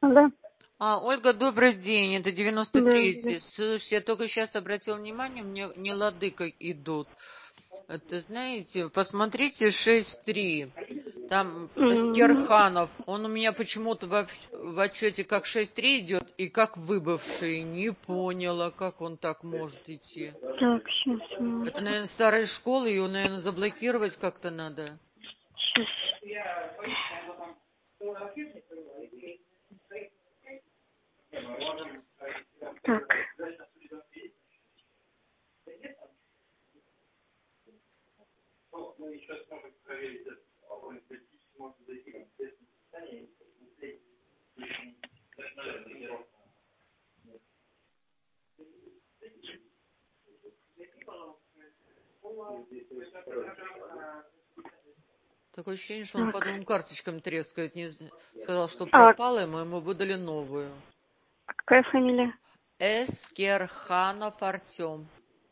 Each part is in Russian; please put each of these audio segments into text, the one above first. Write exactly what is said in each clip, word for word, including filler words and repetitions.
Да. А, Ольга, добрый день, это девяносто Да, третий. Слушайте, я только сейчас обратил внимание, мне не лады как идут. Это, знаете, посмотрите шесть три. Там Аскерханов, он у меня почему-то в, в отчете как шесть три идет и как выбывший. Не поняла, как он так может идти. Так, сейчас. Это, наверное, старая школа, ее, наверное, заблокировать как-то надо. Сейчас. Так. Такое ощущение, что он по двум карточкам трескает. Не сказал, что А, пропало, и мы ему выдали новую. какая фамилия? Эскерханов Артем.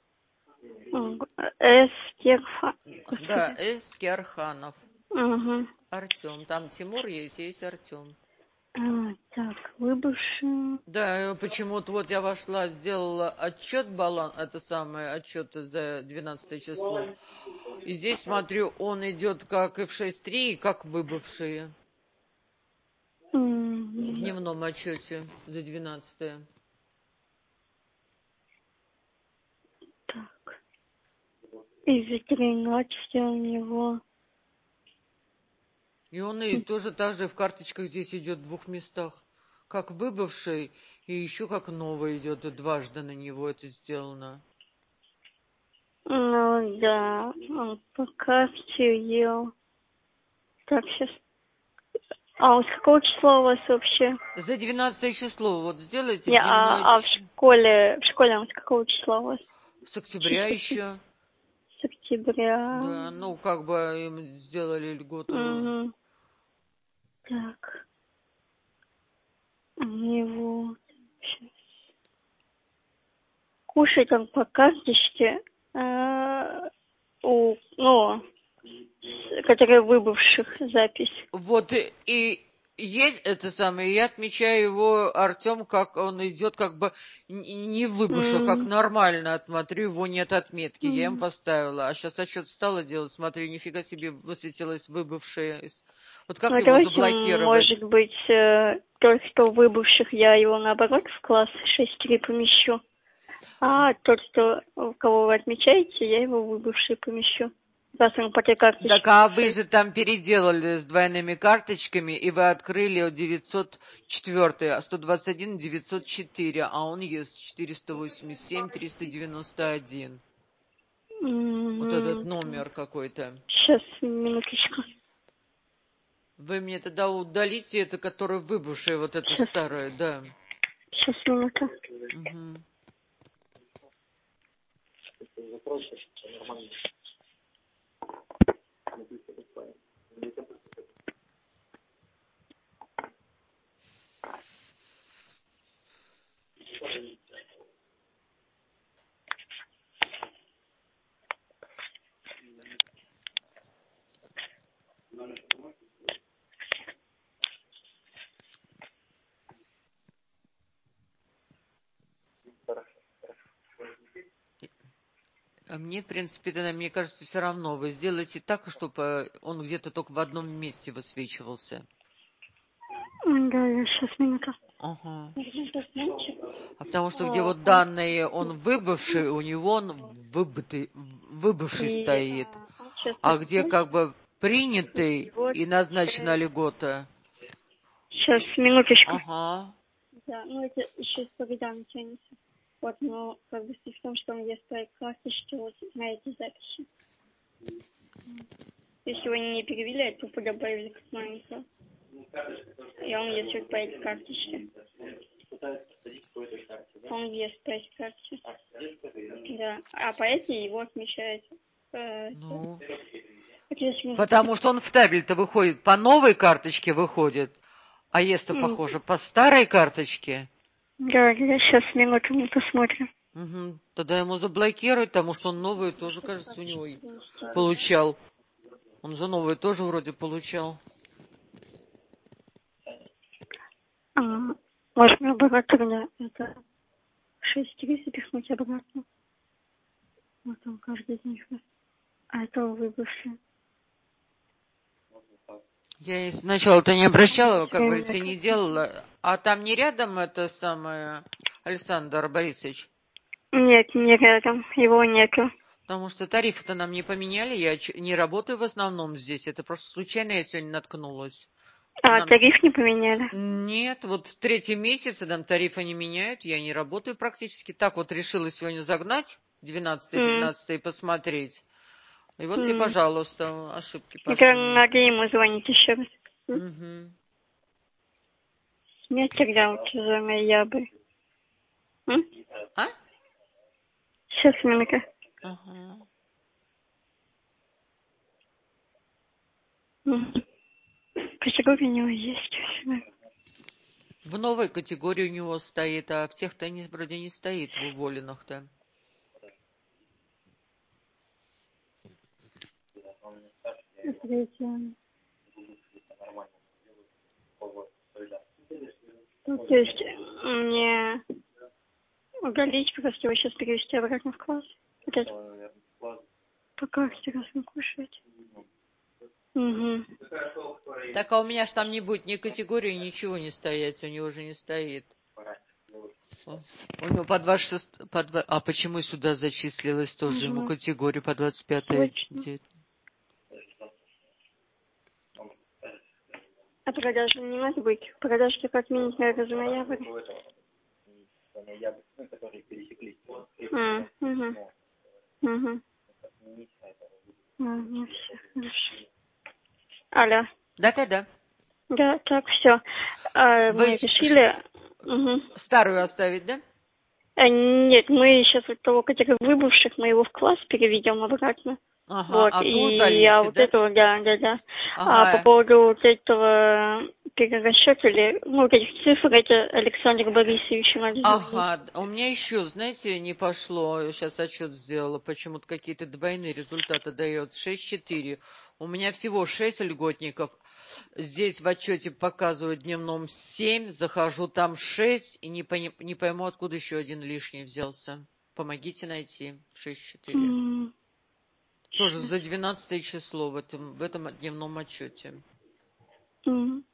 Эскерха. Да, Эскерханов. Угу. Артем. Там Тимур есть, есть Артем. А, так, выбывший. Да, почему-то вот я вошла, сделала отчет баланс, это самое отчет за двенадцатое число. И здесь смотрю, он идет как эф шесть три и как выбывшие. Mm. В дневном отчете за двенадцатое. Так. И за тринадцать у него. И он и тоже так же в карточках здесь идет в двух местах. Как выбывший, и еще как новый идет, и дважды на него это сделано. Ну да, он по карте ел. Так, сейчас. А он с какого числа у вас вообще? За двенадцатое число, вот сделайте Не, дневной... а, а в школе, в школе он с какого числа у вас? С октября еще. С октября. Да, ну как бы им сделали льготу. Угу. Так. У него... Сейчас. Кушать он по карточке. А, у, ну, которые выбывших запись. Вот и, и есть это самое, я отмечаю его, Артем, как он идет как бы не выбывших, как Mm. нормально, смотрю, его нет отметки, я им Mm. поставила. А сейчас отчет стала делать, смотрю, нифига себе высветилась выбывшая. Вот как Ну, его давайте, заблокировать? может быть, э, тот, что выбывших, я его, наоборот, в класс шесть три помещу. А тот, что, кого вы отмечаете, я его в выбывший помещу. Раз он по той карточке. Так, а вы же там переделали с двойными карточками, и вы открыли девятьсот четыре, сто двадцать один девятьсот четыре, а он есть четыреста восемьдесят семь триста девяносто один. Mm-hmm. Вот этот номер какой-то. Сейчас, минуточку. Вы мне тогда удалите это, которое выбывшее, вот это Сейчас. старое, да. Сейчас, минуту. Угу. А мне, в принципе, тогда, мне кажется, все равно. Вы сделайте так, чтобы он где-то только в одном месте высвечивался. Да, я сейчас, минуту. Ага. А потому что где вот данные, он выбывший, у него он выбытый, выбывший И, стоит. сейчас, А где как бы принятый вот, и назначена льгота. сейчас, минуточку. Ага. Да, ну это еще с годами тянется. Вот, но как бы суть в том, что он есть свои карточки вот на эти записи. Если вы не перевели, а тупо добавили как маленького. И он есть вот по этой карточке. Он есть по этой карточке. Да, а по этой его отмечает. Э, Ну, если... потому что он в табель-то выходит, по новой карточке выходит, а если похоже по старой карточке. Да, да, сейчас, минуту, мы посмотрим. Угу. Тогда ему заблокировать, потому что он новые тоже, кажется, у него получал. Он же новые тоже вроде получал. А, можно обратно тогда это шесть три запихнуть обратно. Вот он каждый из них. А это выбывший. Я и сначала-то не обращала, как Семь говорится, и не метров. делала. А там не рядом это самое, Александр Борисович? Нет, не рядом. Его нету. Потому что тарифы-то нам не поменяли. Я ч- не работаю в основном здесь. Это просто случайно я сегодня наткнулась. А, Нам... тариф не поменяли? Нет, вот в третьем месяце нам тарифы не меняют. Я не работаю практически. Так вот решила сегодня загнать двенадцатое-двенадцатое и посмотреть. И вот тебе, Mm. пожалуйста, ошибки Это пошли. надо ему звонить еще раз. Угу. Снять тогда вот за ноябрь. М? А? Сейчас, минуту. Ага. Мгм. Категория у него есть. В новой категории у него стоит, а в тех-то не, вроде не стоит, в уволенных-то. Третье. Ну, то есть мне удалить, просто его сейчас перевести обратно в класс. Вот это. По карте раз он кушает. Угу. Так, а у меня ж там не будет ни категории, ничего не стоять, у него же не стоит. О, у него по двадцать шесть, по два, а почему сюда зачислилась тоже ему Угу. категорию по двадцать пятое? Точно. А продажи не надо быть? Продажи только отменить, наверное, за ноябрь. А, угу. Угу. А, ну все, хорошо. Алло. Да-да-да. Да, так, все. А, Вы мы решили... Угу. старую оставить, да? А, нет, мы сейчас вот того категории выбывших, мы его в класс переведем обратно. Ага, Вот, а ту и а удалите, вот да? этого, да, да, да. А по Ага. поводу вот этого перерасчета, или, ну, вот этих цифр, это Александр Борисович надо звонить. Ага, у меня еще, знаете, не пошло, сейчас отчет сделала, почему-то какие-то двойные результаты дает, шесть четыре. У меня всего шесть льготников, здесь в отчете показывают дневном семь, захожу там шесть, и не, пони, не пойму, откуда еще один лишний взялся. Помогите найти, шесть четыре. Mm. Тоже за двенадцатое число в этом, в этом дневном отчете. Mm.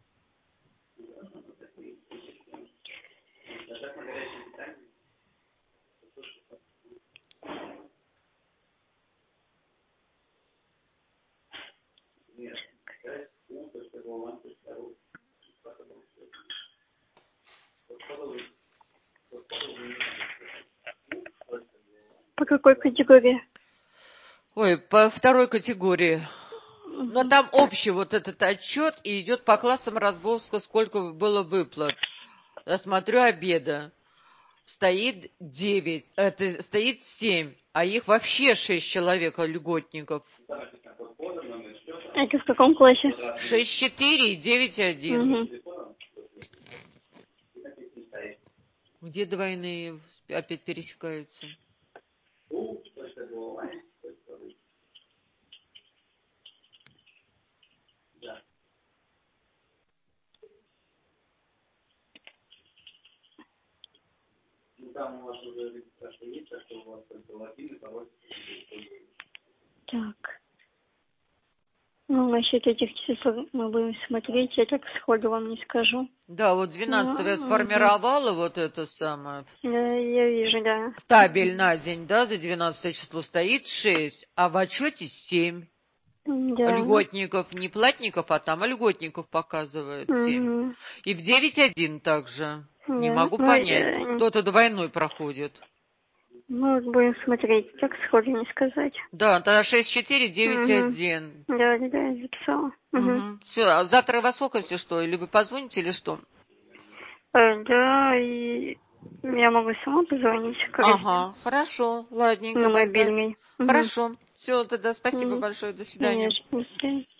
По какой категории? Ой, по второй категории. Но Угу. там общий вот этот отчет, и идет по классам разбовска, сколько было выплат. Я смотрю обеда. Стоит девять, это стоит семь, а их вообще шесть человек, льготников. Это в каком классе? шесть четыре и девять один. Угу. Где двойные опять пересекаются? Так. Ну, насчет этих цифр мы будем смотреть, я так сходу вам не скажу. Да, вот двенадцатого я Ну, угу. сформировала вот это самое. Да, я вижу, да. Табель на день, да, за двенадцатое число стоит шесть, а в отчете семь. Да. Льготников, не платников, а там льготников показывает семь. Угу. И в девять один также. Не Да. могу Ну, понять, э, кто-то двойной проходит. мы вот будем смотреть, так сходу не сказать. Да, тогда шесть четыре девять Угу. один. Да, да, да, я записала. Угу. Угу. Все, а завтра во сколько, если что? Или вы позвоните, или что? Э, да, и я могу сама позвонить, как Ага, хорошо, ладненько на тогда. мобильный. Угу. Хорошо. Все, тогда спасибо Угу. большое, до свидания. Конечно.